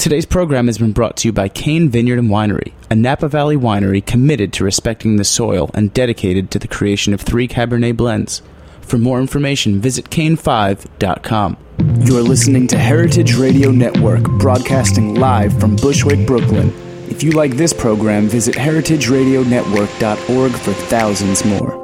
Today's program has been brought to you by Cane Vineyard and Winery, a Napa Valley winery committed to respecting the soil and dedicated to the creation of 3 Cabernet blends. For more information, visit cane5.com. You're listening to Heritage Radio Network, broadcasting live from Bushwick, Brooklyn. If you like this program, visit heritageradionetwork.org for thousands more.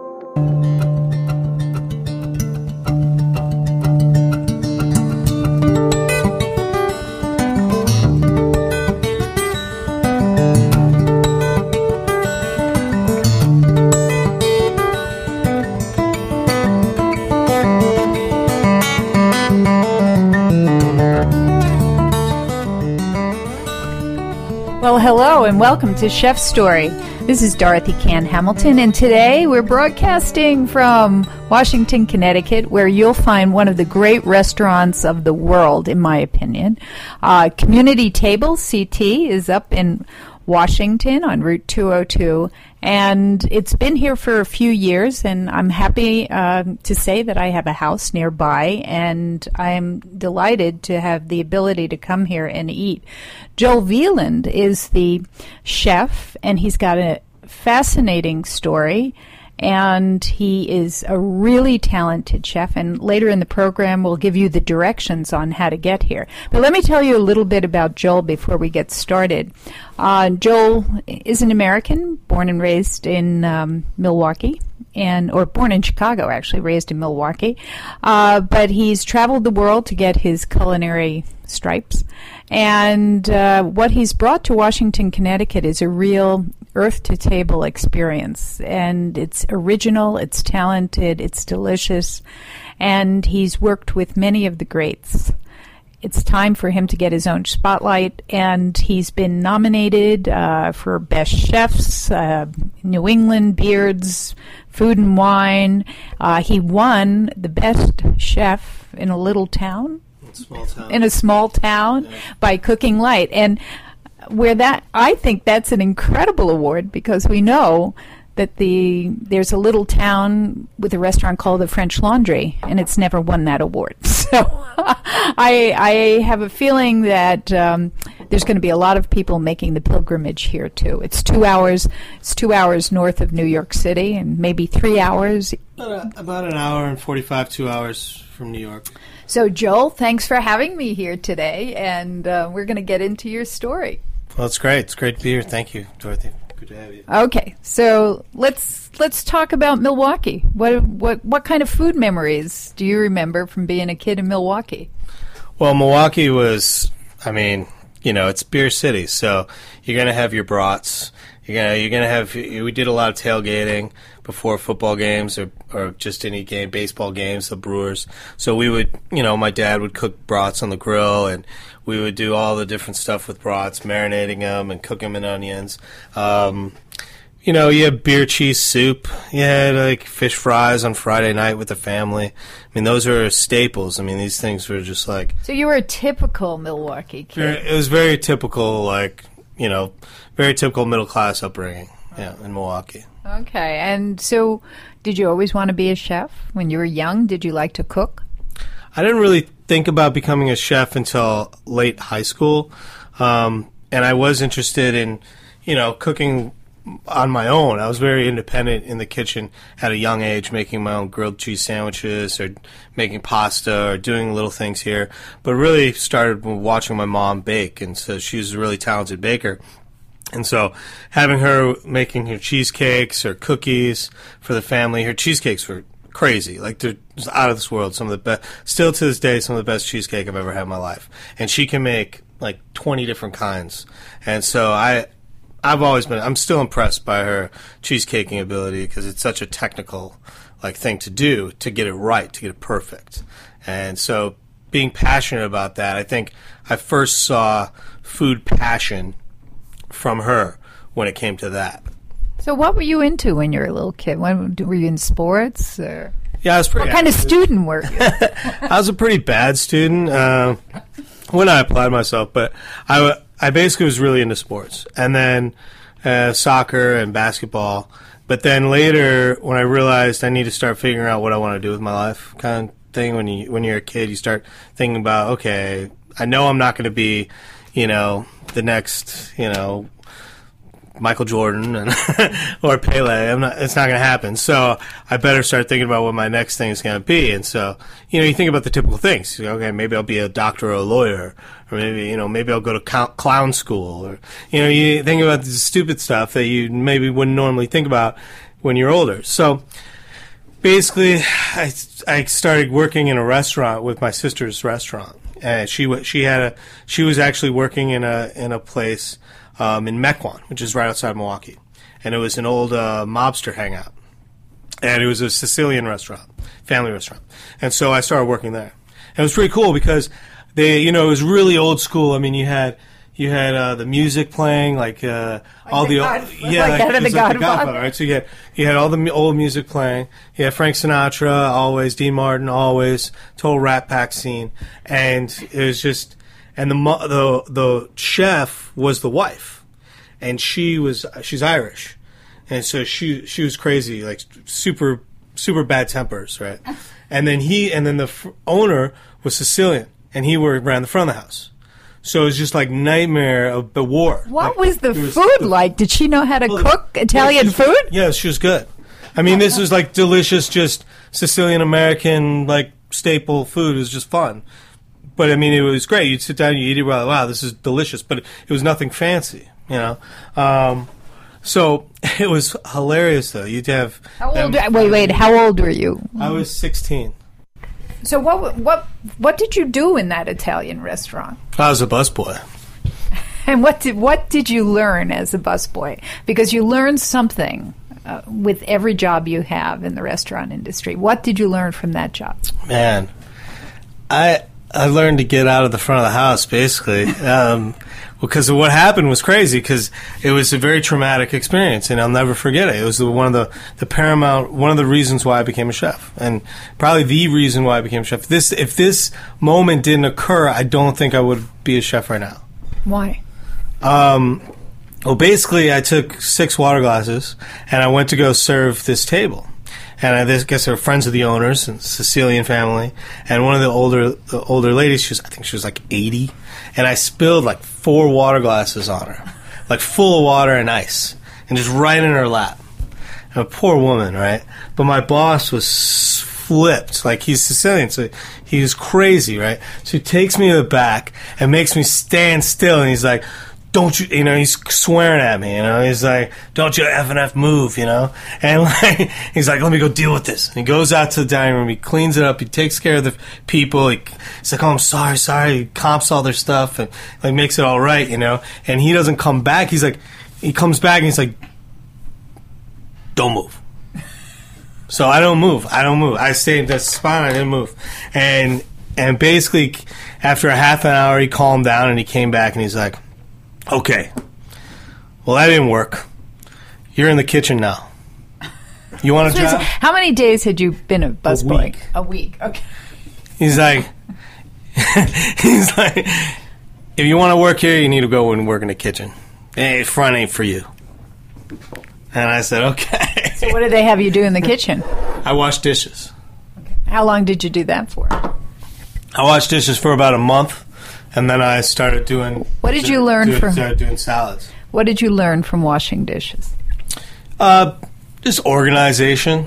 Well, hello and welcome to Chef Story. This is Dorothy Cann Hamilton, and today we're broadcasting from Washington, Connecticut, where you'll find one of the great restaurants of the world, in my opinion. Community Table, CT, is up in Washington on Route 202, and it's been here for a few years, and I'm happy to say that I have a house nearby, and I'm delighted to have the ability to come here and eat. Joel Wieland is the chef, and he's got a fascinating story, and he is a really talented chef, and later in the program we'll give you the directions on how to get here. But let me tell you a little bit about Joel before we get started. Joel is an American, born and raised in Milwaukee, or born in Chicago, actually, raised in Milwaukee. But he's traveled the world to get his culinary stripes. And what he's brought to Washington, Connecticut is a real earth-to-table experience. And it's original, it's talented, it's delicious, and he's worked with many of the greats. It's time for him to get his own spotlight, and he's been nominated for Best Chefs, New England, Beards, Food and Wine. He won the Best Chef in a little town. In a small town, yeah, by Cooking Light. And I think that's an incredible award, because we know that there's a little town with a restaurant called the French Laundry, and it's never won that award. So I have a feeling that there's going to be a lot of people making the pilgrimage here too. It's 2 hours. It's 2 hours north of New York City, and maybe 3 hours. About an hour and 45, 2 hours from New York. So Joel, thanks for having me here today, and we're going to get into your story. Well, it's great. It's great to be here. Thank you, Dorothy. Good to have you. Okay, so let's talk about Milwaukee. What kind of food memories do you remember from being a kid in Milwaukee? Well, Milwaukee was, it's beer city, so you're gonna have your brats. You're gonna have. We did a lot of tailgating before football games or just any game, baseball games, the Brewers. So we would, my dad would cook brats on the grill, and we would do all the different stuff with brats, marinating them and cook them in onions. You had beer cheese soup. You had like fish fries on Friday night with the family. Those are staples. These things were just like. So you were a typical Milwaukee kid. It was very typical, very typical middle class upbringing. Yeah, in Milwaukee. Okay, and so did you always want to be a chef when you were young? Did you like to cook? I didn't really think about becoming a chef until late high school, and I was interested in, cooking on my own. I was very independent in the kitchen at a young age, making my own grilled cheese sandwiches or making pasta or doing little things here, but really started watching my mom bake, and so she was a really talented baker. And so having her making her cheesecakes or cookies for the family, her cheesecakes were crazy. They're just out of this world. Some of the best, still to this day, some of the best cheesecake I've ever had in my life. And she can make 20 different kinds. And so I'm still impressed by her cheesecaking ability, because it's such a technical thing to do, to get it right, to get it perfect. And so being passionate about that, I think I first saw food passion from her when it came to that. So what were you into when you were a little kid? Were you in sports? Or? Yeah, I was pretty. What kind of student were you? I was a pretty bad student when I applied myself, but I basically was really into sports, and then soccer and basketball. But then later, when I realized I need to start figuring out what I want to do with my life, kind of thing. When you're a kid, you start thinking about, okay, I know I'm not going to be the next, Michael Jordan or Pele. It's not going to happen. So I better start thinking about what my next thing is going to be. And so, you think about the typical things. Okay, maybe I'll be a doctor or a lawyer, or maybe I'll go to clown school, or, you think about the stupid stuff that you maybe wouldn't normally think about when you're older. So basically, I started working in a restaurant with my sister's restaurant. And she was actually working in a place in Mequon, which is right outside Milwaukee, and it was an old mobster hangout, and it was a Sicilian restaurant, family restaurant, and so I started working there. And it was pretty cool because it was really old school. I mean, you had the music playing, like all the Godfather, right? So you had all the old music playing. You had Frank Sinatra, always Dean Martin, always total Rat Pack scene, and it was just. And the chef was the wife, and she's Irish, and so she was crazy, like super bad tempers, right? And then the owner was Sicilian, and he ran the front of the house. So it was just like nightmare of the war. What was the food like? Did she know how to cook Italian food? Yeah, she was good. I mean, this was like delicious, just Sicilian American like staple food. It was just fun. But I mean, it was great. You'd sit down, you eat it, like, wow, this is delicious. But it was nothing fancy, So it was hilarious, though. You'd have wait. How old were you? I was 16. So what did you do in that Italian restaurant? I was a busboy. And what did you learn as a busboy? Because you learn something with every job you have in the restaurant industry. What did you learn from that job? Man, I learned to get out of the front of the house, basically, because what happened was crazy, because it was a very traumatic experience, and I'll never forget it. It was one of the reasons why I became a chef, and probably the reason why I became a chef. If this moment didn't occur, I don't think I would be a chef right now. Why? Well, basically, I took 6 water glasses, and I went to go serve this table. And I guess they were friends of the owners, and Sicilian family. And one of the older ladies, I think she was like 80. And I spilled like 4 water glasses on her, like full of water and ice, and just right in her lap. And a poor woman, right? But my boss was flipped. Like, he's Sicilian, so he was crazy, right? So he takes me to the back and makes me stand still, and he's like, don't you, he's swearing at me, he's like, don't you F move, and like, he's like, let me go deal with this. And he goes out to the dining room, he cleans it up, he takes care of the people, he's like, oh, I'm sorry, he comps all their stuff, and like makes it all right, and he doesn't come back, he comes back and he's like, don't move. So I don't move, I stayed in that spot, I didn't move, and basically, after a half an hour, he calmed down, and he came back, and he's like, okay, well, that didn't work. You're in the kitchen now. You want a job? How many days had you been a busboy? A week. Okay. He's like, if you want to work here, you need to go and work in the kitchen. Hey, front ain't for you. And I said, okay. So what did they have you do in the kitchen? I washed dishes. Okay. How long did you do that for? I washed dishes for about a month. And then I started doing... What did you learn from... Started doing salads. What did you learn from washing dishes? Just organization,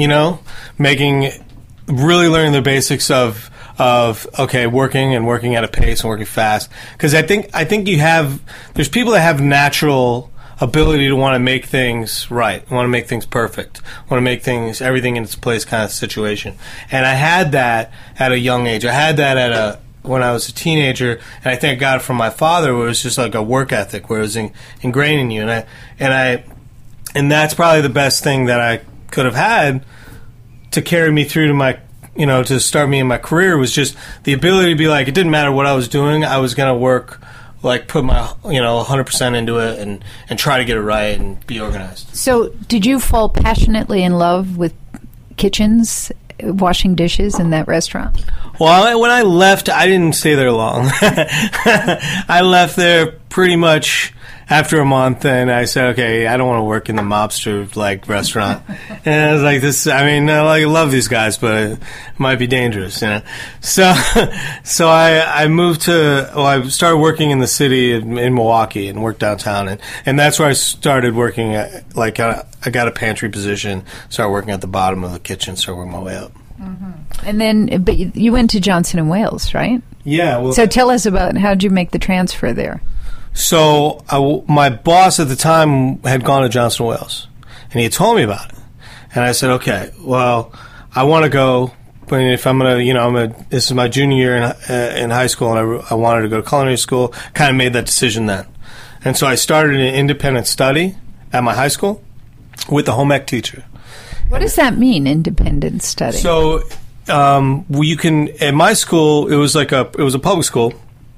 really learning the basics of working at a pace and working fast. Because I think there's people that have natural ability to want to make things right, want to make things perfect, want to make everything in its place kind of situation. And I had that at a young age. I had that when I was a teenager, and I think I got it from my father, where it was just like a work ethic, where it was ingrained in you, and that's probably the best thing that I could have had to carry me through to my, to start me in my career, was just the ability to be like, it didn't matter what I was doing, I was going to work, like put my 100% into it and try to get it right and be organized. So, did you fall passionately in love with kitchens? Washing dishes in that restaurant? Well, when I left, I didn't stay there long. I left there pretty much after a month, and I said, okay, I don't want to work in the mobster like restaurant. And I was like, I love these guys, but it might be dangerous, you know. So I moved I started working in the city in Milwaukee and worked downtown, and that's where I started working at, I got a pantry position, started working at the bottom of the kitchen, started working my way up. Mm-hmm. And then, but you went to Johnson & Wales, right? Yeah. Well, so tell us about how did you make the transfer there? So my boss at the time had gone to Johnson & Wales, and he had told me about it. And I said, okay, well, I want to go, but if I'm going to, this is my junior year in high school, and I wanted to go to culinary school, kind of made that decision then. And so I started an independent study at my high school with the home ec teacher. What does that mean, independent study? So you can, at my school, it was a public school,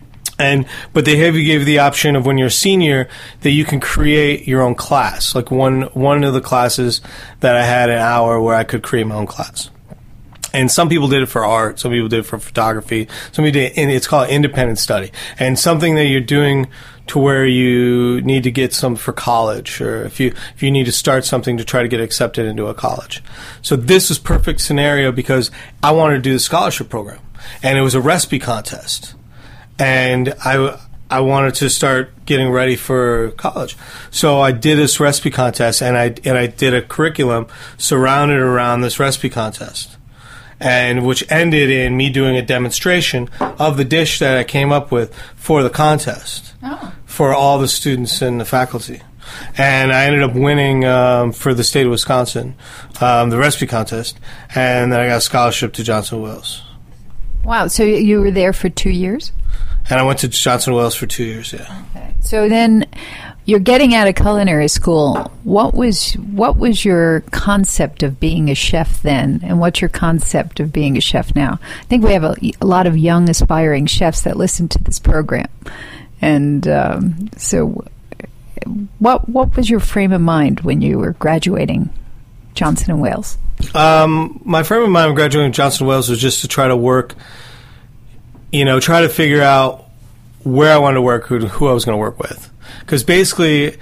but they gave you the option of when you're a senior that you can create your own class. Like one of the classes that I had an hour where I could create my own class. And some people did it for art, some people did it for photography, some people did it, and it's called independent study. And something that you're doing to where you need to get some for college, or if you need to start something to try to get accepted into a college. So this was perfect scenario because I wanted to do the scholarship program, and it was a recipe contest, and I wanted to start getting ready for college. So I did this recipe contest, and I did a curriculum surrounded around this recipe contest, and which ended in me doing a demonstration of the dish that I came up with for the contest. For all the students and the faculty. And I ended up winning for the state of Wisconsin, the recipe contest, and then I got a scholarship to Johnson & Wales. Wow, so you were there for 2 years? And I went to Johnson & Wales for 2 years, yeah. Okay. So then you're getting out of culinary school. What was your concept of being a chef then, and what's your concept of being a chef now? I think we have a lot of young aspiring chefs that listen to this program. And so what was your frame of mind when you were graduating Johnson & Wales? My frame of mind when graduating Johnson & Wales was just to try to work, try to figure out where I wanted to work, who I was going to work with. Because basically,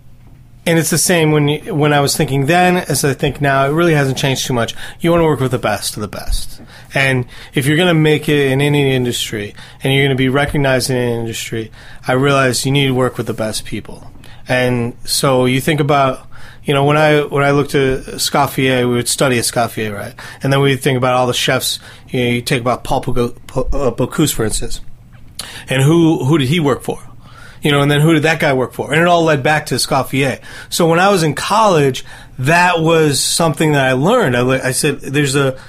and it's the same when I was thinking then as I think now, it really hasn't changed too much. You want to work with the best of the best. And if you're going to make it in any industry and you're going to be recognized in an industry, I realized you need to work with the best people. And so you think about, when I looked at Escoffier, we would study Escoffier, right? And then we would think about all the chefs. You take about Paul Bocuse, for instance. And who did he work for? And then who did that guy work for? And it all led back to Escoffier. So when I was in college, that was something that I learned. I said, there's a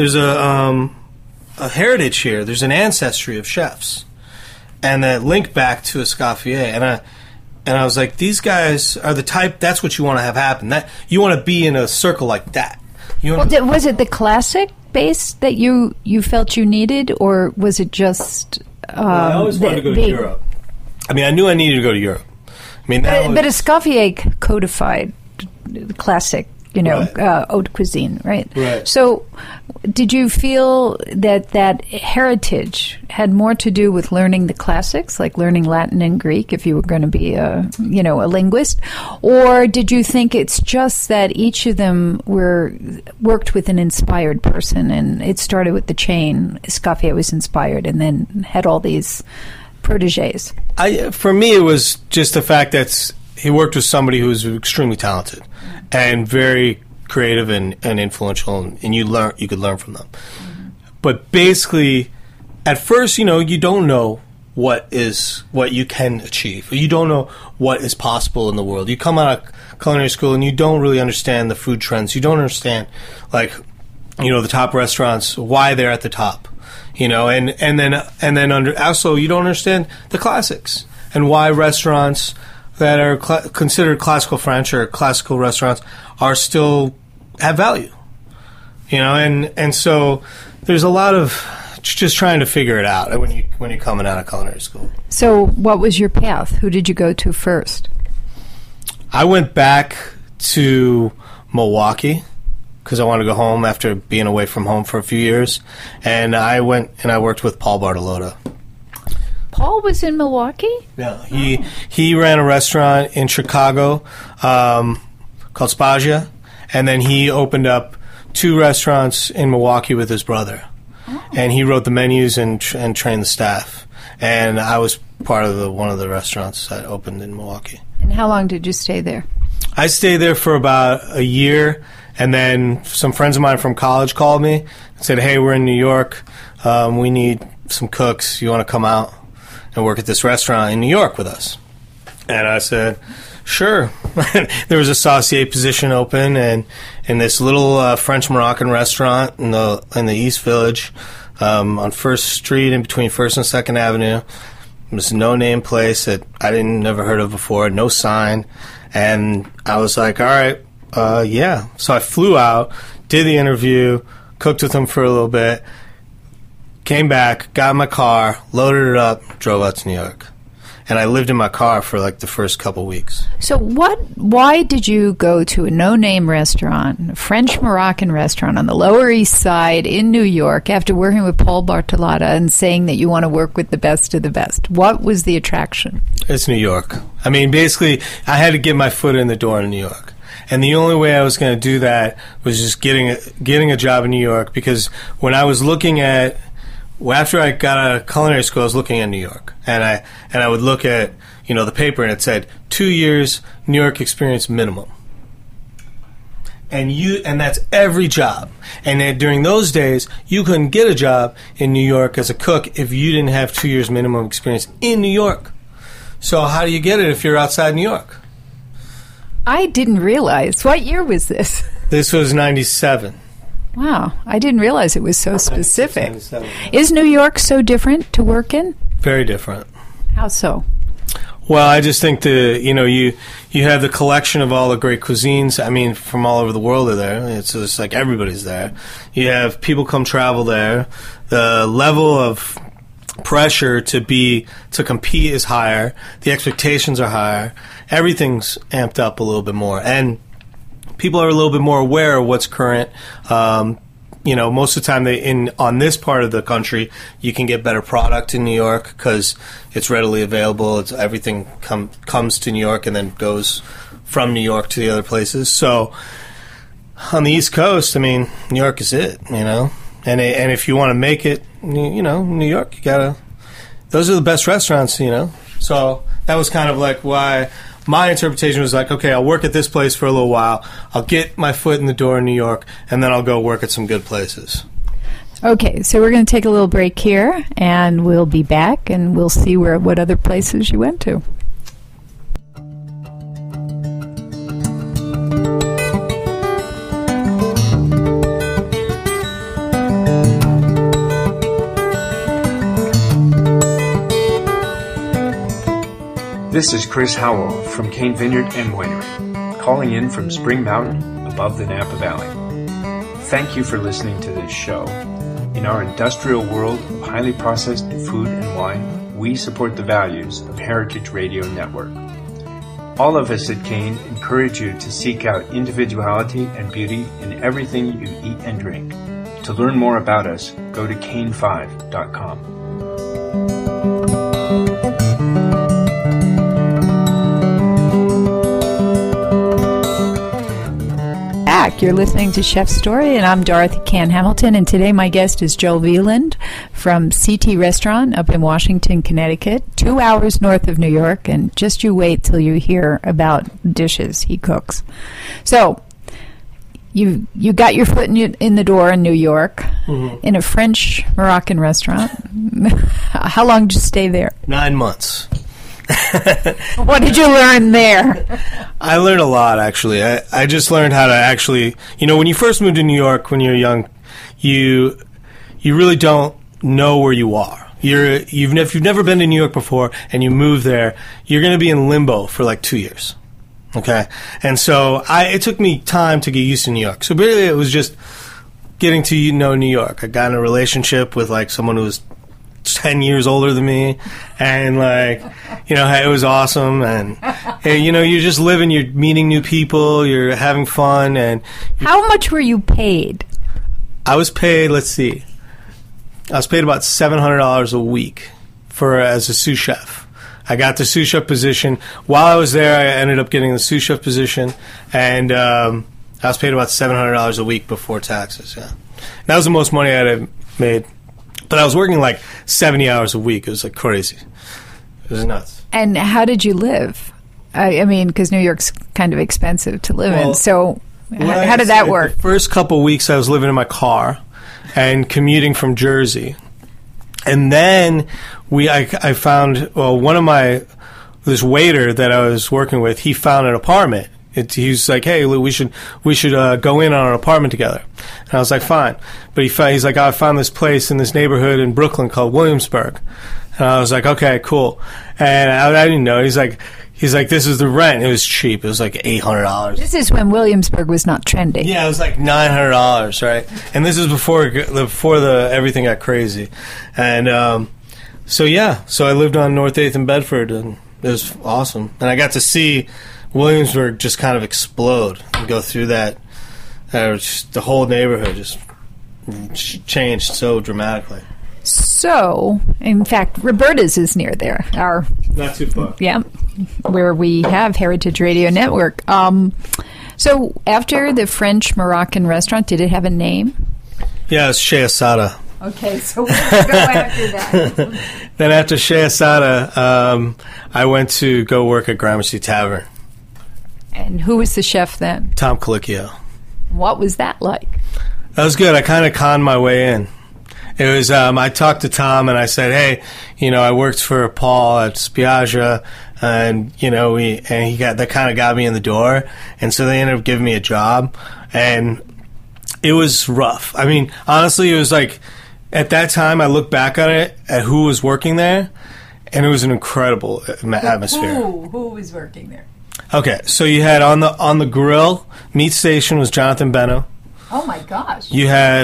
heritage here. There's an ancestry of chefs, and that link back to Escoffier. And I was like, these guys are the type. That's what you want to have happen. That you want to be in a circle like that. Was it the classic base that you felt you needed, or was it just? I always wanted to go to Europe. I knew I needed to go to Europe. But Escoffier codified the classic, right. haute cuisine, right? Right. So, did you feel that heritage had more to do with learning the classics, like learning Latin and Greek, if you were going to be a linguist, or did you think it's just that each of them worked with an inspired person, and it started with the chain? Escoffier was inspired, and then had all these proteges. For me, it was just the fact that he worked with somebody who was extremely talented and very creative and influential, and you could learn from them. Mm-hmm. But basically, at first, you don't know what you can achieve. You don't know what is possible in the world. You come out of culinary school and you don't really understand the food trends. You don't understand, the top restaurants, why they're at the top. And then also you don't understand the classics and why restaurants that are considered classical French or classical restaurants are still have value. And so there's a lot of just trying to figure it out when you're coming out of culinary school. So what was your path? Who did you go to first? I went back to Milwaukee because I wanted to go home after being away from home for a few years. And I went and I worked with Paul Bartolotta. Paul was in Milwaukee? Yeah, he ran a restaurant in Chicago called Spagia, and then he opened up 2 restaurants in Milwaukee with his brother. Oh. And he wrote the menus and trained the staff. And I was part of one of the restaurants that opened in Milwaukee. And how long did you stay there? I stayed there for about a year, and then some friends of mine from college called me and said, hey, we're in New York. We need some cooks. You want to come out and work at this restaurant in New York with us? And I said, sure. There was a saucier position open, and in this little French-Moroccan restaurant in the East Village on First Street in between First and Second Avenue. It was a no-name place that I never heard of before, no sign. And I was like, all right, yeah. So I flew out, did the interview, cooked with them for a little bit, came back, got in my car, loaded it up, drove out to New York. And I lived in my car for like the first couple weeks. So why did you go to a no-name restaurant, a French-Moroccan restaurant on the Lower East Side in New York after working with Paul Bartolotta and saying that you want to work with the best of the best? What was the attraction? It's New York. I mean, basically, I had to get my foot in the door in New York. And the only way I was going to do that was just getting a job in New York, because when I was looking at after I got out of culinary school, I was looking at New York, and I would look at the paper, and it said 2 years New York experience minimum, and that's every job. And then during those days, you couldn't get a job in New York as a cook if you didn't have 2 years minimum experience in New York. So how do you get it if you're outside New York? I didn't realize. What year was this? This was 97. Wow, I didn't realize it was so specific. Is New York so different to work in? Very different. How so? Well, I just think you have the collection of all the great cuisines. I mean, from all over the world are there. It's just like everybody's there. You have people come travel there. The level of pressure to compete is higher. The expectations are higher. Everything's amped up a little bit more, and people are a little bit more aware of what's current. Most of the time on this part of the country, you can get better product in New York because it's readily available. Everything comes to New York and then goes from New York to the other places. So on the East Coast, I mean, New York is it, And if you want to make it, New York, you gotta. Those are the best restaurants, So that was kind of like why. My interpretation was like, okay, I'll work at this place for a little while. I'll get my foot in the door in New York, and then I'll go work at some good places. Okay, so we're going to take a little break here, and we'll be back, and we'll see what other places you went to. This is Chris Howell from Cane Vineyard and Winery, calling in from Spring Mountain above the Napa Valley. Thank you for listening to this show. In our industrial world of highly processed food and wine, we support the values of Heritage Radio Network. All of us at Cane encourage you to seek out individuality and beauty in everything you eat and drink. To learn more about us, go to cane5.com. You're listening to Chef's Story, and I'm Dorothy Cann Hamilton, and today my guest is Joel Wieland from CT Restaurant up in Washington, Connecticut, 2 hours north of New York, and just you wait till you hear about dishes he cooks. So, you got your foot in the door in New York, in a French-Moroccan restaurant. How long did you stay there? 9 months. What did you learn there? I learned a lot, actually. I just learned how to actually, when you first move to New York when you're young, you really don't know where you are. If you've never been to New York before and you move there, you're going to be in limbo for like 2 years. Okay? And so it took me time to get used to New York. So really it was just getting to know New York. I got in a relationship with like someone who was 10 years older than me, and it was awesome, and you're just living, you're meeting new people, you're having fun. And how much were you paid? I was paid, let's see, about $700 a week as a sous chef. I got the sous chef position. While I was there, I ended up getting the sous chef position, and I was paid about $700 a week before taxes. Yeah, that was the most money I'd have made. But I was working like 70 hours a week. It was like crazy. It was nuts. And how did you live? I mean, because New York's kind of expensive to live in. So how did that work? The first couple weeks, I was living in my car and commuting from Jersey. And then I found, one of this waiter that I was working with, he found an apartment. He was like, hey, we should go in on an apartment together. And I was like, fine. But he's like, I found this place in this neighborhood in Brooklyn called Williamsburg. And I was like, okay, cool. And I didn't know. He's like, this is the rent. It was cheap. It was like $800. This is when Williamsburg was not trendy. Yeah, it was like $900, right? And this is before everything got crazy. And so I lived on North 8th in Bedford, and it was awesome. And I got to see Williamsburg just kind of explode and go through that. The whole neighborhood just changed so dramatically. So, in fact, Roberta's is near there. Not too far. Yeah, where we have Heritage Radio Network. So, after the French-Moroccan restaurant, did it have a name? Yeah, it's Chez Asada. Okay, so where did you go after that? Then after Chez Asada, I went to go work at Gramercy Tavern. And who was the chef then? Tom Colicchio. What was that like? That was good. I kind of conned my way in. It was, I talked to Tom and I said, hey, I worked for Paul at Spiaggia, and, that kind of got me in the door. And so they ended up giving me a job, and it was rough. I mean, honestly, it was like, at that time, I look back on it, at who was working there, and it was an incredible atmosphere. Who was working there? Okay, so you had on the grill, meat station was Jonathan Beno. Oh my gosh! You had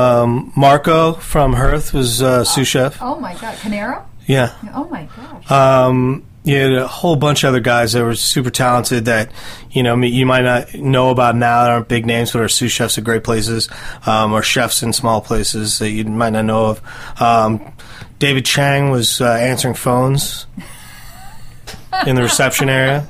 Marco from Hearth was sous chef. Oh my god, Canaro? Yeah. Oh my gosh. You had a whole bunch of other guys that were super talented that you might not know about now that aren't big names, but are sous chefs at great places, or chefs in small places that you might not know of. David Chang was answering phones in the reception area.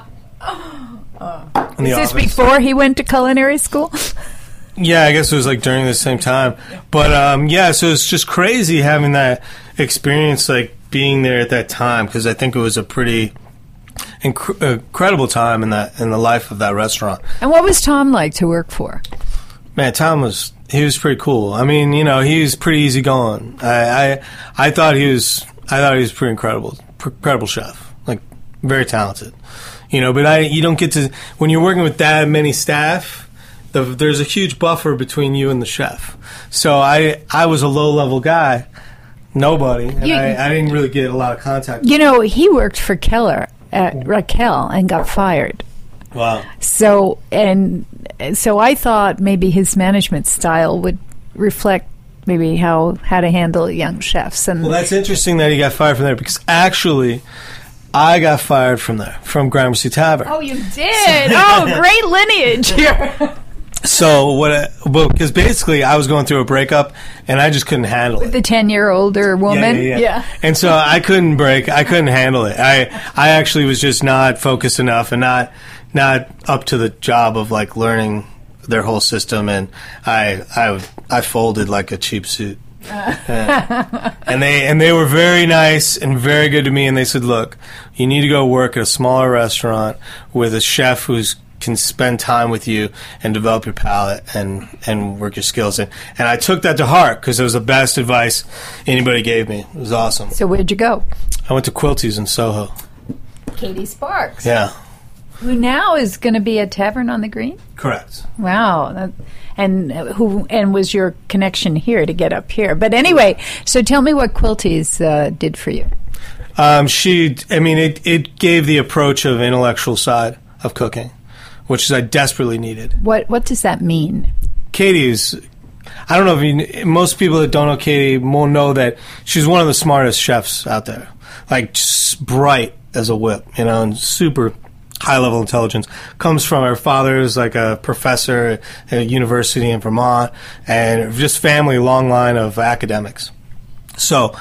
Is this before he went to culinary school? Yeah, I guess it was like during the same time. But so it's just crazy having that experience, like being there at that time, because I think it was a pretty incredible time in the life of that restaurant. And what was Tom like to work for? Man, Tom was pretty cool. I mean, he was pretty easygoing. I thought he was pretty incredible chef, like very talented. But you don't get to, when you're working with that many staff, there's a huge buffer between you and the chef. So I was a low-level guy, nobody, and I didn't really get a lot of contact. He worked for Raquel and got fired. Wow. So I thought maybe his management style would reflect maybe how to handle young chefs. And well, that's interesting that he got fired from there, because actually I got fired from there, from Gramercy Tavern. Oh, you did? Great lineage here. So because basically I was going through a breakup and I just couldn't handle it. The 10-year-older woman? Yeah. And so I couldn't handle it. I actually was just not focused enough and not up to the job of like learning their whole system, and I folded like a cheap suit. And they were very nice and very good to me, and they said, look, you need to go work at a smaller restaurant with a chef who can spend time with you and develop your palate and work your skills. And I took that to heart, because it was the best advice anybody gave me. It was awesome. So where'd you go? I went to Quilty's in Soho. Katie Sparks. Yeah. Who now is going to be at Tavern on the Green? Correct. Wow. And was your connection here to get up here? But anyway, so tell me what Quilty's did for you. It gave the approach of intellectual side of cooking, which I desperately needed. What does that mean? Katie's, I don't know if most people that don't know Katie won't know that she's one of the smartest chefs out there. Like, just bright as a whip, and super high-level intelligence. Comes from her father's like a professor at a university in Vermont, and just family long line of academics. So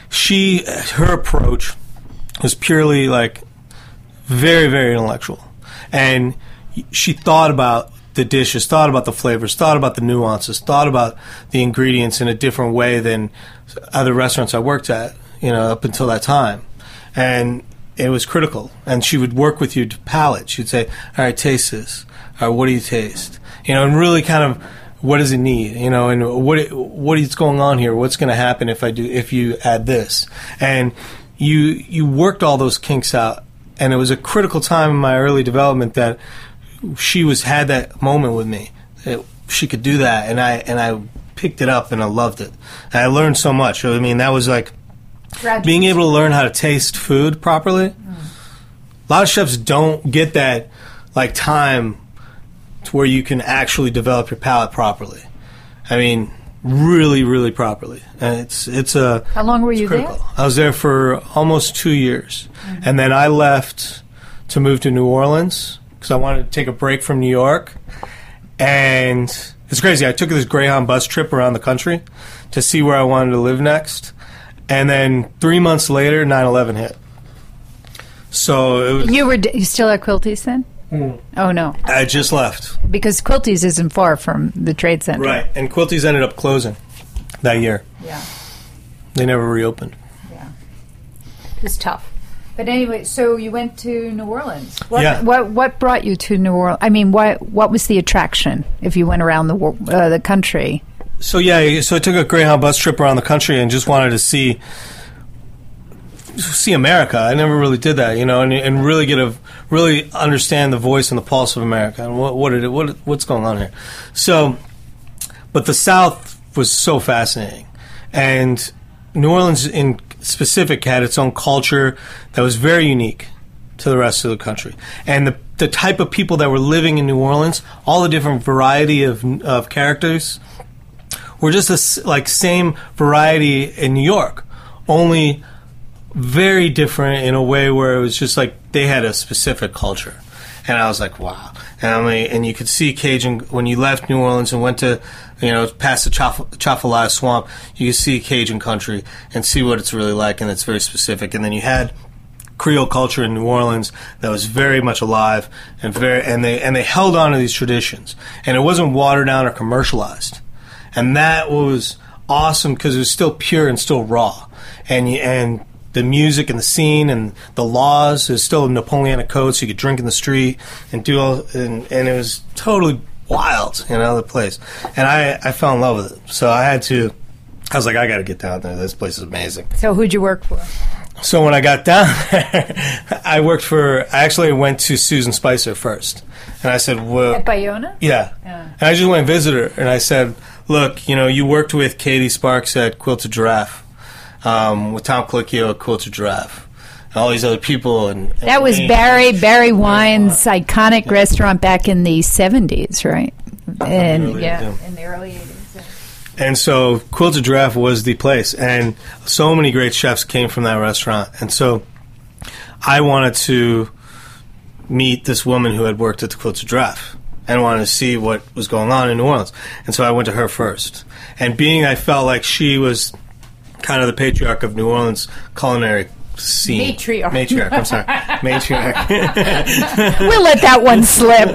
her approach was purely like very, very intellectual. And she thought about the dishes, thought about the flavors, thought about the nuances, thought about the ingredients in a different way than other restaurants I worked at, up until that time. And it was critical. And she would work with you to palate. She'd say, all right, taste this. All right, what do you taste? And really kind of, what does it need? And what is going on here? What's going to happen if you add this? And you worked all those kinks out. And it was a critical time in my early development that she had that moment with me. She could do that, and I picked it up and I loved it. And I learned so much. I mean, that was like being able to learn how to taste food properly. A lot of chefs don't get that like time to where you can actually develop your palate properly. I mean, really, really properly. And it's a. How long were you critical. there? I was there for almost 2 years, and then I left to move to New Orleans because I wanted to take a break from New York. And it's crazy. I took this Greyhound bus trip around the country to see where I wanted to live next, and then 3 months later, 9/11 hit. So it was. You still at Quilty's then? Oh no! I just left because Quilty's isn't far from the Trade Center, right? And Quilty's ended up closing that year. Yeah, they never reopened. Yeah, it was tough. But anyway, so you went to New Orleans. What brought you to New Orleans? I mean, what was the attraction if you went around the country? So I took a Greyhound bus trip around the country and just wanted to see America. I never really did that, and really understand the voice and the pulse of America and what's going on here. So, but the South was so fascinating, and New Orleans in specific had its own culture that was very unique to the rest of the country, and the type of people that were living in New Orleans, all the different variety of characters, were just the same variety in New York, only very different in a way where it was just like they had a specific culture. And I was like, wow. And you could see Cajun, when you left New Orleans and went to, past the Chafalaya Swamp, you could see Cajun country and see what it's really like, and it's very specific. And then you had Creole culture in New Orleans that was very much alive and they held on to these traditions. And it wasn't watered down or commercialized. And that was awesome because it was still pure and still raw. And the music and the scene and the laws is still a Napoleonic code, so you could drink in the street and do all, and it was totally wild, the place. And I fell in love with it. So I was like, I got to get down there. This place is amazing. So who'd you work for? So when I got down there, I actually went to Susan Spicer first. And I said, well. At Bayona? Yeah. And I just went and visited her. And I said, look, you worked with Katie Sparks at Quilted Giraffe. With Tom Colicchio at Quilted Giraffe, and all these other people, and that was Barry Wine's iconic restaurant back in the 70s, right? And in the early 80s. And so Quilted Giraffe was the place, and so many great chefs came from that restaurant. And so I wanted to meet this woman who had worked at the Quilted Giraffe and wanted to see what was going on in New Orleans. And so I went to her first, and I felt like she was kind of the patriarch of New Orleans culinary scene. Matriarch, I'm sorry. Matriarch. We'll let that one slip.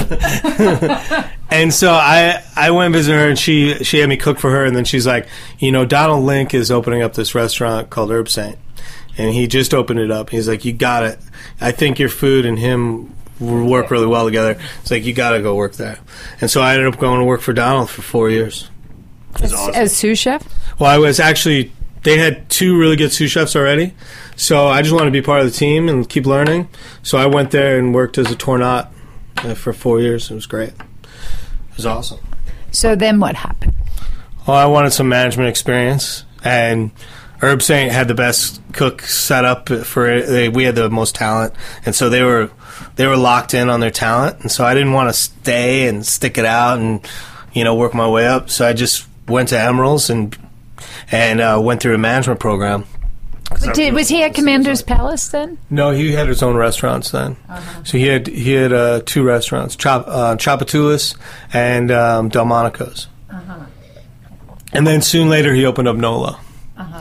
And so I went and visited her, and she had me cook for her, and then she's like, Donald Link is opening up this restaurant called Herb Saint, and he just opened it up. He's like, you got it. I think your food and him will work really well together. It's like, you got to go work there. And so I ended up going to work for Donald for 4 years. It was awesome. As sous chef? Well, I was actually... They had 2 really good sous chefs already, so I just wanted to be part of the team and keep learning. So I went there and worked as a tournat for 4 years. It was great. It was awesome. So then what happened? Well, I wanted some management experience, and Herb Saint had the best cook set up for it. We had the most talent, and so they were locked in on their talent, and so I didn't want to stay and stick it out and work my way up. So I just went to Emeril's and went through a management program. Was he at Commander's Palace then? No, he had his own restaurants then. Uh-huh. So he had 2 restaurants, Tchoupitoulas and Delmonico's. Uh-huh. And then soon later he opened up NOLA. Uh-huh.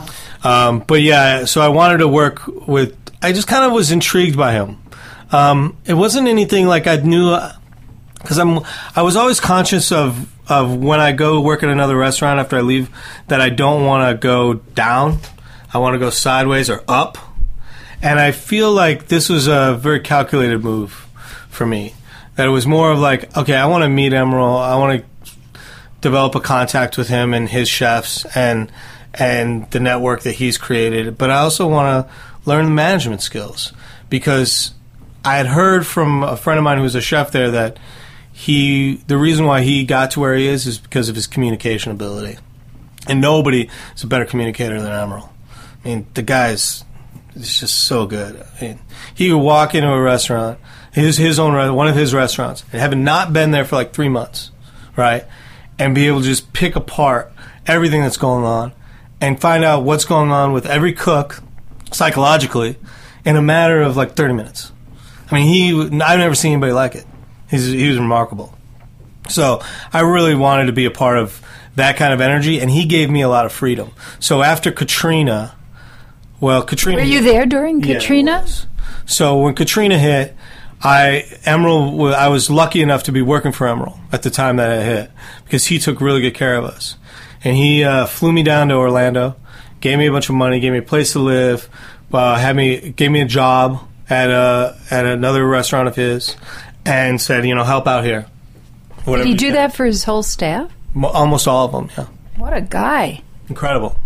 But yeah, so I wanted to work with. I just kind of was intrigued by him. It wasn't anything like I knew, because I was always conscious of when I go work at another restaurant after I leave, that I don't want to go down. I want to go sideways or up. And I feel like this was a very calculated move for me. That it was more of like, okay, I want to meet Emeril. I want to develop a contact with him and his chefs and the network that he's created. But I also want to learn the management skills, because I had heard from a friend of mine who was a chef there that the reason why he got to where he is because of his communication ability. And nobody is a better communicator than Emeril. I mean, the guy's just so good. I mean, he would walk into a restaurant, one of his restaurants, and having not been there for like 3 months, right, and be able to just pick apart everything that's going on and find out what's going on with every cook psychologically in a matter of like 30 minutes. I mean, I've never seen anybody like it. He was remarkable. So I really wanted to be a part of that kind of energy, and he gave me a lot of freedom. So after Katrina... Katrina... Were you there during Katrina? Yeah, so when Katrina hit, I was lucky enough to be working for Emeril at the time that it hit, because he took really good care of us. And he flew me down to Orlando, gave me a bunch of money, gave me a place to live, gave me a job at another restaurant of his, and said, help out here. Did he do that for his whole staff? Almost all of them, yeah. What a guy. Incredible.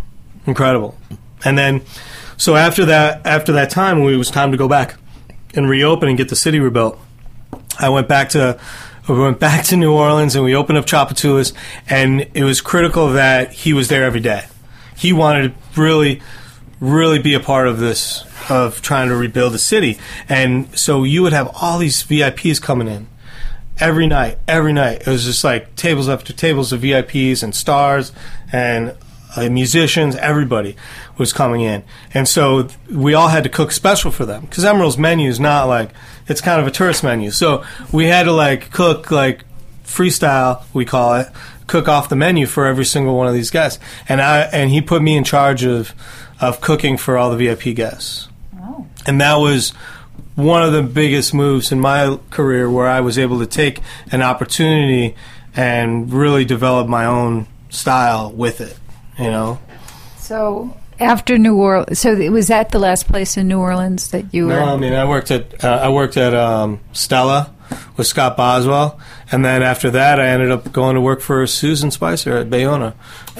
And then, so after that time, when it was time to go back and reopen and get the city rebuilt, we went back to New Orleans, and we opened up Tchoupitoulas, and it was critical that he was there every day. He wanted to really, really be a part of this, of trying to rebuild the city. And so you would have all these VIPs coming in every night. It was just like tables after tables of VIPs and stars and musicians. Everybody was coming in. And so we all had to cook special for them, because Emeril's menu is not like, it's kind of a tourist menu. So we had to like cook like freestyle, we call it, cook off the menu for every single one of these guests. And he put me in charge of cooking for all the VIP guests. Oh. And that was one of the biggest moves in my career, where I was able to take an opportunity and really develop my own style with it, So after New Orleans, so was that the last place in New Orleans that you were? No, I mean, I worked at Stella with Scott Boswell, and then after that I ended up going to work for Susan Spicer at Bayona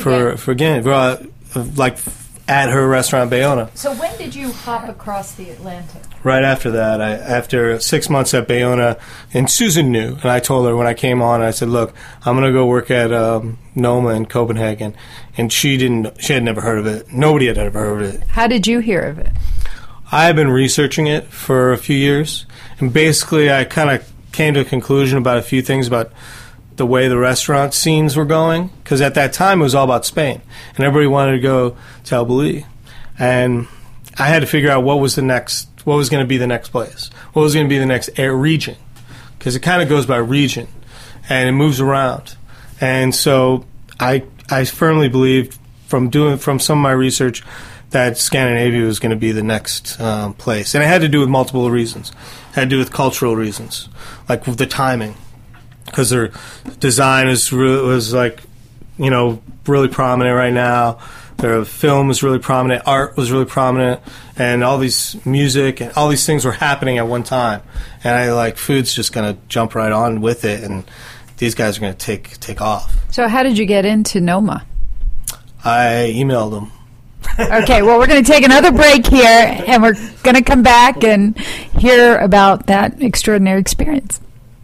at her restaurant Bayona. So when did you hop across the Atlantic? Right after that, after 6 months at Bayona, and Susan knew, and I told her when I came on, I said, look, I'm going to go work at Noma in Copenhagen, and she had never heard of it. Nobody had ever heard of it. How did you hear of it? I had been researching it for a few years, and basically I kind of came to a conclusion about a few things about the way the restaurant scenes were going, because at that time it was all about Spain, and everybody wanted to go to El Bulli, and I had to figure out what was going to be the next place, what was going to be the next region, because it kind of goes by region, and it moves around, and so I firmly believed from some of my research that Scandinavia was going to be the next place, and it had to do with multiple reasons. It had to do with cultural reasons, like the timing, because their design was like, really prominent right now. Their film was really prominent. Art was really prominent. And all these music and all these things were happening at one time. And food's just going to jump right on with it. And these guys are going to take off. So how did you get into Noma? I emailed them. Okay, well, we're going to take another break here, and we're going to come back and hear about that extraordinary experience.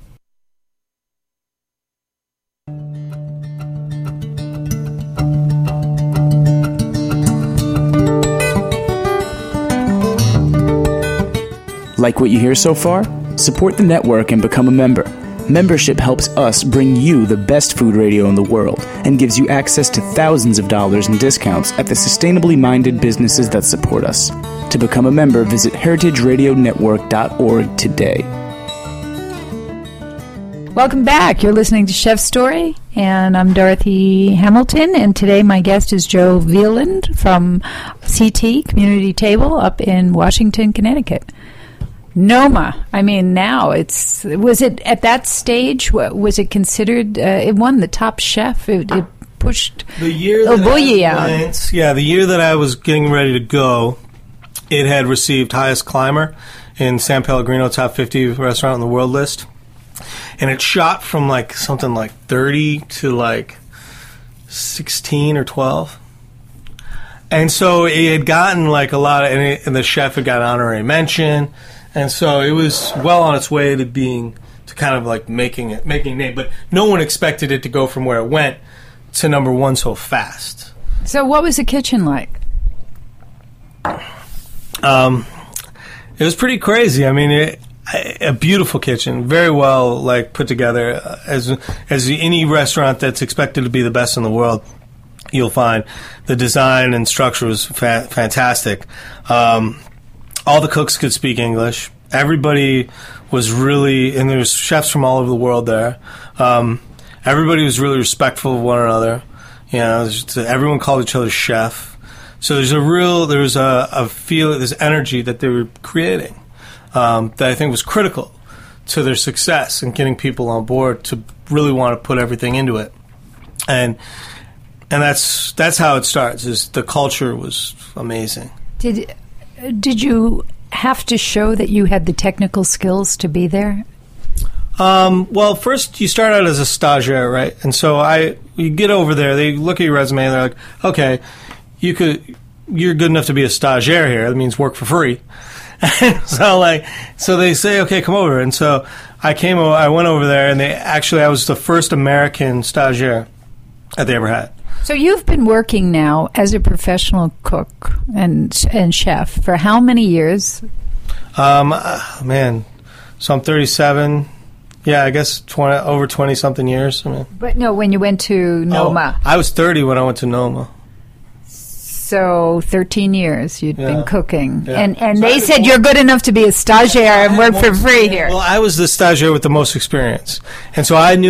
Like what you hear so far? Support the network and become a member. Membership helps us bring you the best food radio in the world and gives you access to thousands of dollars in discounts at the sustainably minded businesses that support us. To become a member, visit heritageradionetwork.org today. Welcome back. You're listening to Chef Story, and I'm Dorothy Hamilton, and today my guest is Joe Veland from CT, Community Table, up in Washington, Connecticut. Noma, I mean, now was it at that stage, was it considered, it won the top chef, it pushed the year out. The year that I was getting ready to go, it had received highest climber in San Pellegrino top 50 restaurant in the world list. And it shot from like something like 30 to like 16 or 12. And so it had gotten like a lot of, and the chef had got honorary mention. And so it was well on its way to kind of like making a name. But no one expected it to go from where it went to number one so fast. So what was the kitchen like? It was pretty crazy. I mean, a beautiful kitchen, very well like put together. As any restaurant that's expected to be the best in the world, you'll find the design and structure was fantastic. All the cooks could speak English. Everybody was really, and there's chefs from all over the world there. Everybody was really respectful of one another. You know, everyone called each other chef. So there's a feel, this energy that they were creating. That I think was critical to their success and getting people on board to really want to put everything into it, and that's how it starts. Is the culture was amazing. Did you have to show that you had the technical skills to be there? Well, first you start out as a stagiaire, right? And so you get over there, they look at your resume and they're like, okay, you're good enough to be a stagiaire here. That means work for free. So they say, okay, come over. And so I went over there, and I was the first American stagiaire that they ever had. So you've been working now as a professional cook and chef for how many years? Man, so I'm 37. Yeah, I guess over 20-something years. I mean. But no, when you went to Noma. I was 30 when I went to Noma. So 13 years you'd been cooking. Yeah. And so they said you're good enough to be a stagiaire and work for free here. Well, I was the stagiaire with the most experience. And so I knew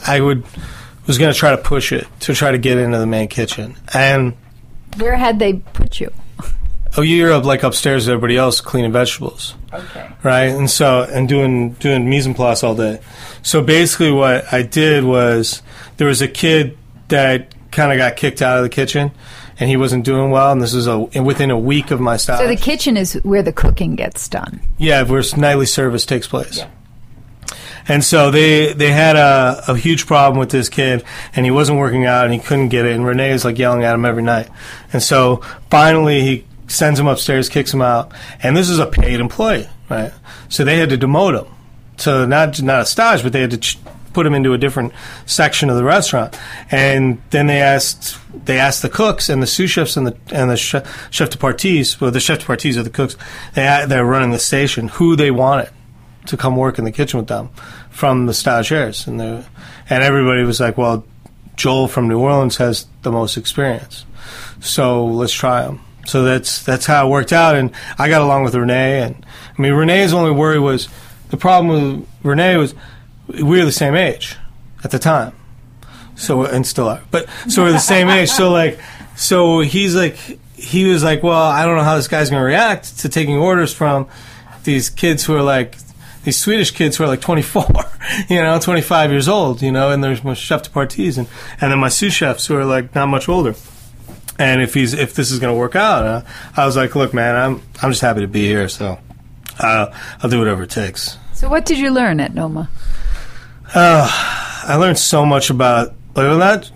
was going to try to push it to try to get into the main kitchen. And where had they put you? Oh, you're like upstairs with everybody else cleaning vegetables. Okay. Right? And doing mise en place all day. So basically what I did was there was a kid that kind of got kicked out of the kitchen. And he wasn't doing well, and this was within a week of my stage. So the kitchen is where the cooking gets done. Yeah, where nightly service takes place. Yeah. And so they had a huge problem with this kid, and he wasn't working out, and he couldn't get it. And Renee was like yelling at him every night. And so finally he sends him upstairs, kicks him out, and this is a paid employee, right? So they had to demote him. So not a stage, but they had to put him into a different section of the restaurant. And then they asked the cooks and the sous chefs and the chef de parties, well, the chef de parties are the cooks, they're running the station, who they wanted to come work in the kitchen with them from the stagiaires. And everybody was like, well, Joel from New Orleans has the most experience, so let's try him. So that's how it worked out. And I got along with Renee. And I mean, Renee's only worry was, the problem with Renee was, we were the same age at the time, and still are. But so we're the same age. So he was like, well, I don't know how this guy's going to react to taking orders from these kids who are like these Swedish kids who are like 24, 25 years old, and there's my chef de parties and then my sous chefs who are like not much older. And if this is going to work out, I was like, look, man, I'm just happy to be here, so I'll do whatever it takes. So what did you learn at Noma? I learned so much about not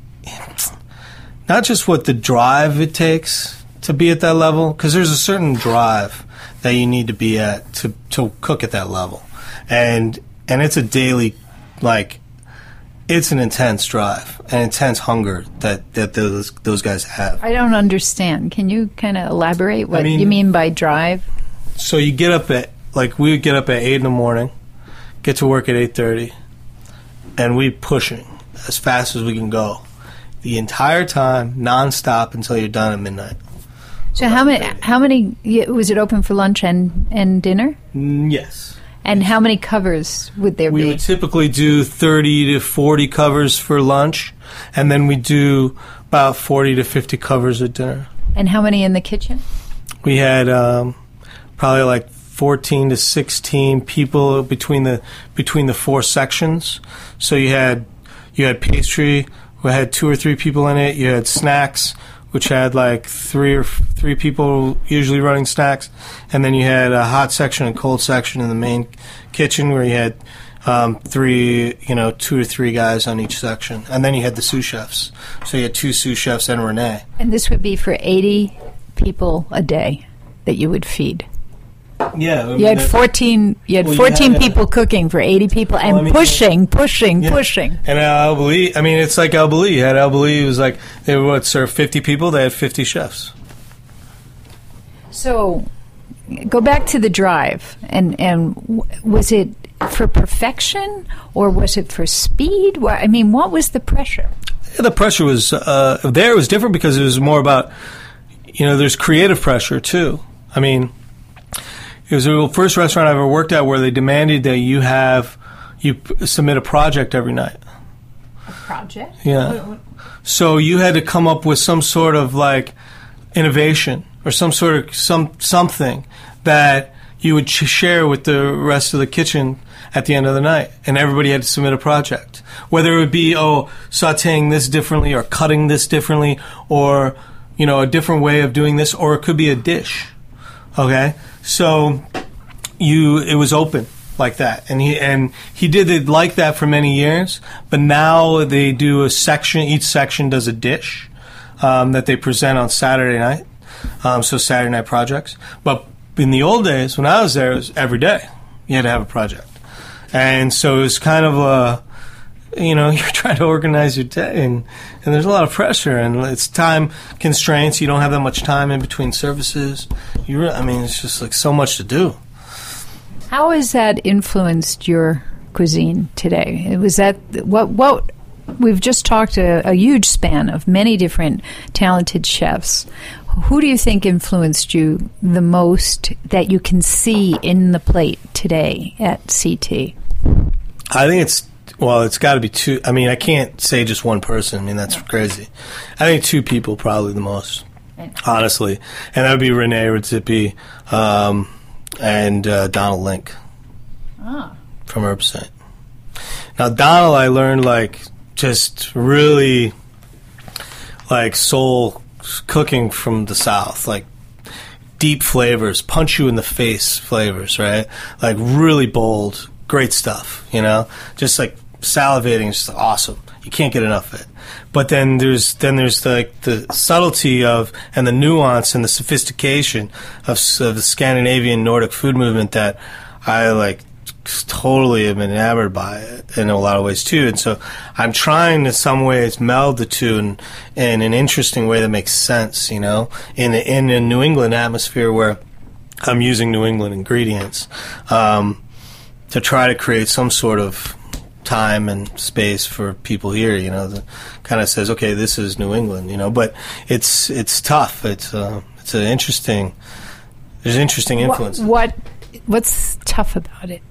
just what the drive it takes to be at that level, because there's a certain drive that you need to be at to cook at that level, and it's a daily, it's an intense drive, an intense hunger that those guys have. I don't understand. Can you kind of elaborate what you mean by drive? So you get up we would get up at 8 in the morning, get to work at 8:30. And we pushing as fast as we can go the entire time, nonstop, until you're done at midnight. So how many was it open for lunch and dinner? Yes. And how many covers would there We be? would typically do 30 to 40 covers for lunch, and then we do about 40 to 50 covers at dinner. And how many in the kitchen? We had probably like 14 to 16 people between the four sections. So you had pastry, we had 2 or 3 people in it. You had snacks, which had like three people usually running snacks, and then you had a hot section and cold section in the main kitchen where you had 2 to 3 guys on each section, and then you had the sous chefs. So you had 2 sous chefs and Renee. And this would be for 80 people a day that you would feed. Yeah, I mean, You had 14. You had 14 people cooking for 80 people, and pushing. And Al Bali, I mean, it's like Al Bali. You had Al Bali. It was like they would serve 50 people. They had 50 chefs. So, go back to the drive, and was it for perfection or was it for speed? I mean, what was the pressure? Yeah, the pressure was there. It was different because it was more about, there's creative pressure too. I mean, it was the first restaurant I ever worked at where they demanded that you submit a project every night. A project? Yeah. So you had to come up with some sort of like innovation or something that you would share with the rest of the kitchen at the end of the night, and everybody had to submit a project. Whether it would be sautéing this differently or cutting this differently, or a different way of doing this, or it could be a dish. Okay, so it was open like that, and he did it like that for many years. But now they do a section. Each section does a dish that they present on Saturday night. So Saturday night projects. But in the old days, when I was there, it was every day you had to have a project, and so it was kind of you're trying to organize your day, and there's a lot of pressure, and it's time constraints. You don't have that much time in between services. It's just like so much to do. How has that influenced your cuisine today? Was that what we've just talked a huge span of many different talented chefs. Who do you think influenced you the most that you can see in the plate today at CT? I think it's got to be 2. I mean, I can't say just one person. I mean, that's crazy. I think 2 people probably the most, honestly. And that would be Renee Redzepi and Donald Link from Herbsaint. Now, Donald, I learned, just really, soul cooking from the South, deep flavors, punch you in the face flavors, right? Really bold, great stuff, just salivating is just awesome. You can't get enough of it. But then there's the subtlety of and the nuance and the sophistication of the Scandinavian Nordic food movement that I totally am enamored by it in a lot of ways too. And so I'm trying in some ways meld the two in an interesting way that makes sense, in a New England atmosphere where I'm using New England ingredients to try to create some sort of time and space for people here, that kind of says, okay, this is New England, but it's tough. It's an interesting. There's interesting influences. What's tough about it?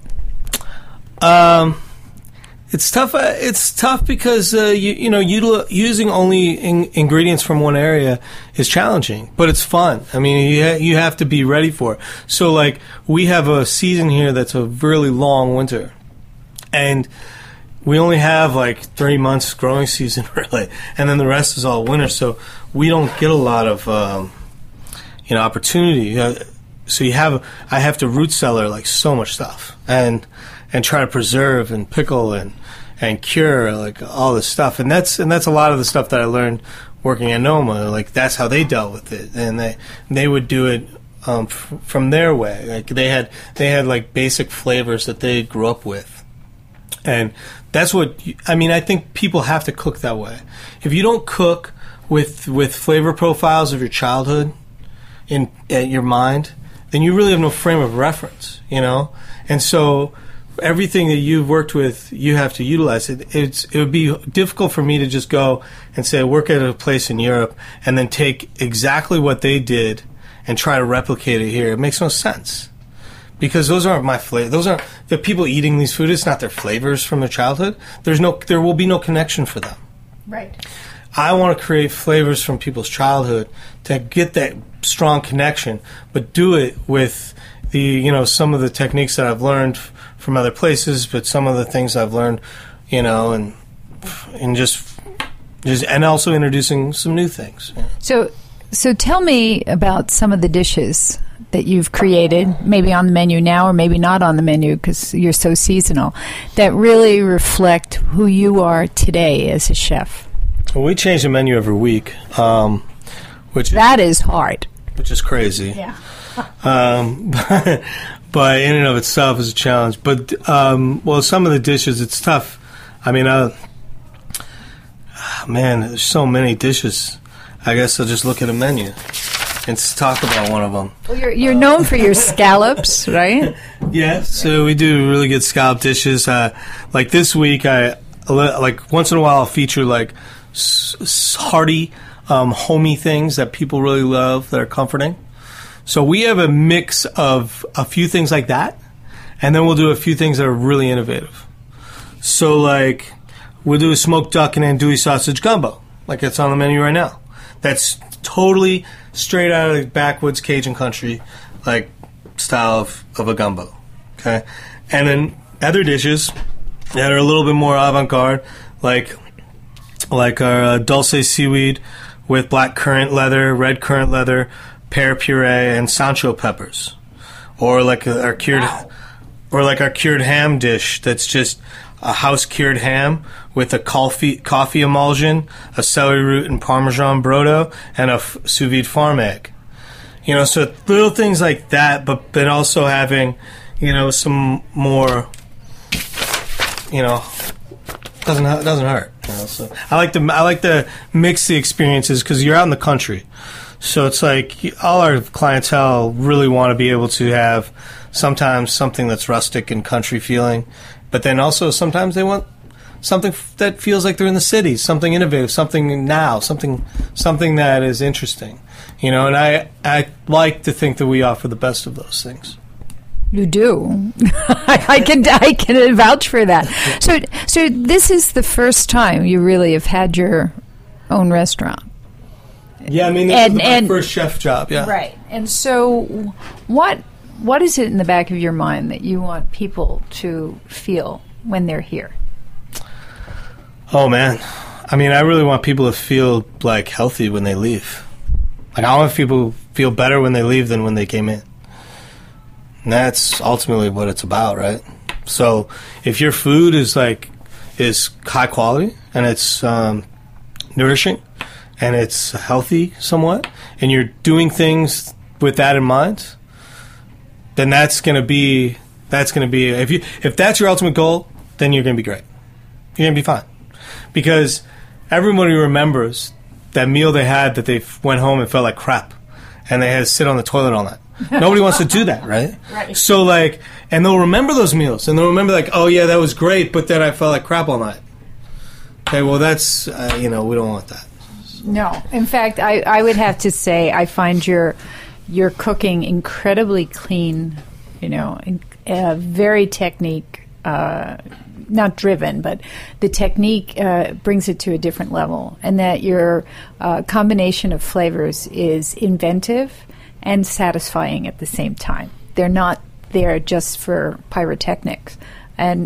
It's tough. It's tough because using only ingredients from one area is challenging, but it's fun. I mean, you have to be ready for it. So, we have a season here that's a really long winter, and we only have 3 months growing season really, and then the rest is all winter. So we don't get a lot of opportunity. So I have to root cellar so much stuff and try to preserve and pickle and cure all this stuff, and that's a lot of the stuff that I learned working at Noma. That's how they dealt with it, and they would do it from their way. They had basic flavors that they grew up with, and that's what I think people have to cook that way. If you don't cook with flavor profiles of your childhood at your mind, then you really have no frame of reference, and so everything that you've worked with, you have to utilize it. It would be difficult for me to just go and say, work at a place in Europe and then take exactly what they did and try to replicate it here. It makes no sense. because those aren't my flavor. Those aren't the people eating these foods. It's not their flavors from their childhood. There will be no connection for them. Right. I want to create flavors from people's childhood to get that strong connection, but do it with some of the techniques that I've learned from other places, but some of the things I've learned, and just and also introducing some new things. So tell me about some of the dishes that you've created, maybe on the menu now or maybe not on the menu because you're so seasonal, that really reflect who you are today as a chef. Well, we change the menu every week, which is hard. Which is crazy. Yeah. But in and of itself is a challenge. But some of the dishes, it's tough. I mean, there's so many dishes. I guess I'll just look at a menu and talk about one of them. Well, you're known for your scallops, right? Yeah, so we do really good scallop dishes. Like this week, once in a while I'll feature like hearty, homey things that people really love that are comforting. So we have a mix of a few things like that, and then we'll do a few things that are really innovative. So like we'll do a smoked duck and andouille sausage gumbo, like it's on the menu right now. That's totally straight out of the backwoods Cajun country, like style of a gumbo. Okay, and then other dishes that are a little bit more avant-garde, like our dulce seaweed with black currant leather, red currant leather, pear puree, and Sancho peppers, or like our cured ham dish that's just a house cured ham with a coffee emulsion, a celery root and Parmesan brodo, and a sous vide farm egg. So little things like that, but then also having, some more, doesn't hurt. So I like to mix the experiences because you're out in the country, so it's like all our clientele really want to be able to have sometimes something that's rustic and country feeling, but then also sometimes they want something that feels like they're in the city, something innovative, something now, something that is interesting, And I like to think that we offer the best of those things. You do. I can vouch for that. So this is the first time you really have had your own restaurant. Yeah, I mean, this is my first chef job. Yeah, right. And so, what is it in the back of your mind that you want people to feel when they're here? Oh man, I mean, I really want people to feel like healthy when they leave. Like I want people to feel better when they leave than when they came in. And that's ultimately what it's about, right? So if your food is high quality and it's nourishing and it's healthy somewhat, and you're doing things with that in mind, then that's gonna be if that's your ultimate goal, then you're gonna be great. You're gonna be fine, because everybody remembers that meal they had that they went home and felt like crap, and they had to sit on the toilet all night. Nobody wants to do that, right? Right. So and they'll remember those meals, and they'll remember oh yeah, that was great, but then I felt like crap all night. Okay, well that's we don't want that. No, in fact, I would have to say I find your cooking incredibly clean. Very technique, not driven, but the technique brings it to a different level, and that your combination of flavors is inventive and satisfying at the same time. They're not there just for pyrotechnics, and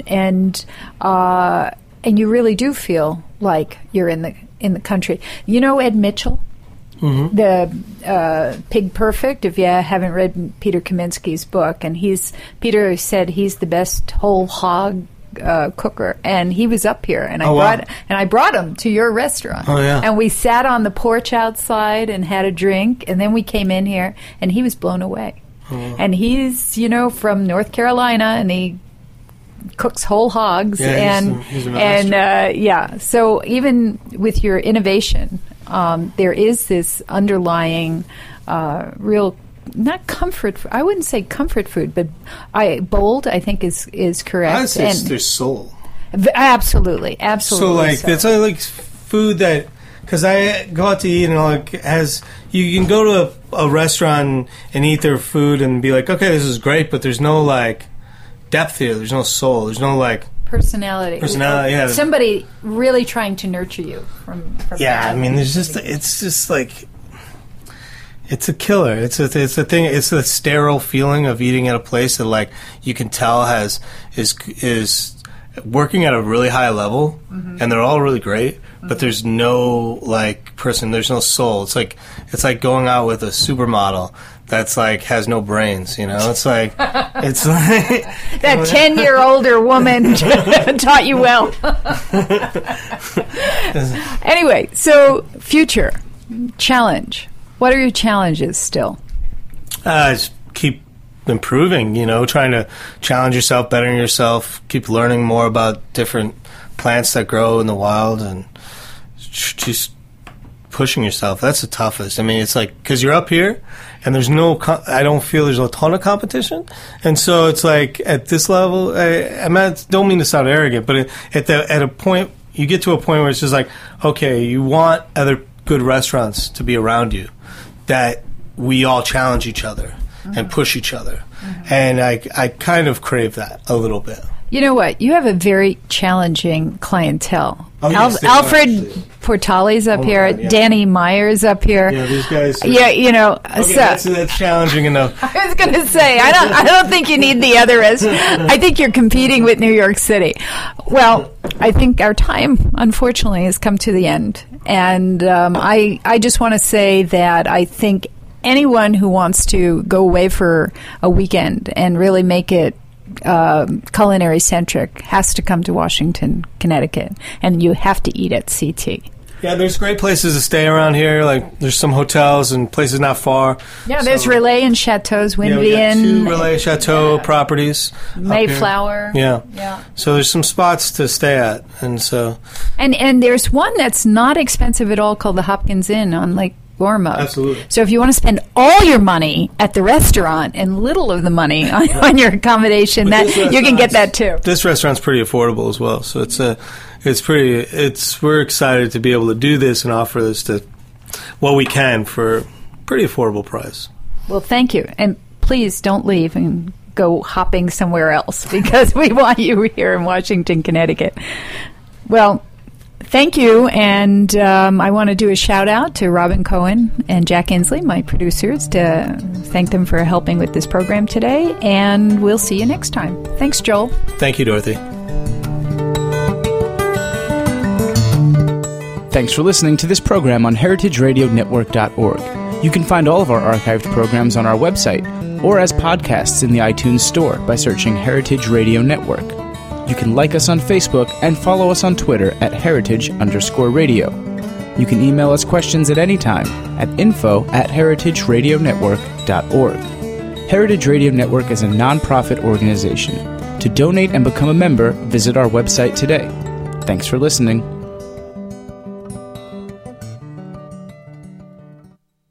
you really do feel like you're in the country. Ed Mitchell, mm-hmm. the Pig Perfect. If you haven't read Peter Kaminsky's book, and Peter said he's the best whole hog cooker, and he was up here, and I brought him to your restaurant. Oh yeah. And we sat on the porch outside and had a drink, and then we came in here, and he was blown away. Oh. And he's from North Carolina, and he cooks whole hogs, he's a master. So even with your innovation, there is this underlying real. Not comfort. I wouldn't say comfort food, but bold. I think is correct. I'd say it's their soul. Absolutely. So it's like food that because I go out to eat and like you can go to a restaurant and eat their food and be like, okay, this is great, but there's no like depth here. There's no soul. There's no like personality. Yeah. Somebody really trying to nurture you from yeah. I mean, it's just like. It's a killer. It's a thing. It's the sterile feeling of eating at a place that like you can tell is working at a really high level, and they're all really great. But there's no like person. There's no soul. It's like going out with a supermodel that's like has no brains. You know, it's like that 10-year older woman taught you well. Anyway, so future challenge. What are your challenges still? Just keep improving, trying to challenge yourself, bettering yourself, keep learning more about different plants that grow in the wild, and just pushing yourself. That's the toughest. I mean, it's like, because you're up here, and there's I don't feel there's a ton of competition, and so it's like, at this level, don't mean to sound arrogant, but at a point, you get to a point where it's just like, okay, you want other good restaurants to be around you, that we all challenge each other and push each other. And I kind of crave that a little bit. You know what? You have a very challenging clientele. Oh, yes, Alfred Portali's up here. God, yeah. Danny Meyer's up here. Yeah, these guys. Okay, so that's challenging enough. I was going to say, I don't think you need the other I think you're competing with New York City. Well, I think our time, unfortunately, has come to the end. And I just want to say that I think anyone who wants to go away for a weekend and really make it culinary centric has to come to Washington, Connecticut, and you have to eat at CT. Yeah, there's great places to stay around here. Like, there's some hotels and places not far. Yeah, there's Relais and Chateaus, Winby got Inn, 2 Relais Chateau properties. Mayflower. Yeah. So there's some spots to stay at, and so. And there's one that's not expensive at all called the Hopkins Inn on Lake Gormo. Absolutely. So if you want to spend all your money at the restaurant and little of the money on your accommodation, that you can get that too. This restaurant's pretty affordable as well. So we're excited to be able to do this and offer this to what we can for a pretty affordable price. Well, thank you. And please don't leave and go hopping somewhere else, because we want you here in Washington, Connecticut. Well, thank you, and I want to do a shout-out to Robin Cohen and Jack Inslee, my producers, to thank them for helping with this program today, and we'll see you next time. Thanks, Joel. Thank you, Dorothy. Thanks for listening to this program on heritageradionetwork.org. You can find all of our archived programs on our website or as podcasts in the iTunes Store by searching Heritage Radio Network. You can like us on Facebook and follow us on Twitter at @heritage_radio. You can email us questions at any time at info@heritageradionetwork.org. Heritage Radio Network is a nonprofit organization. To donate and become a member, visit our website today. Thanks for listening.